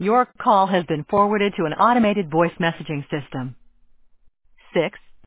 Your call has been forwarded to an automated voice messaging system. 6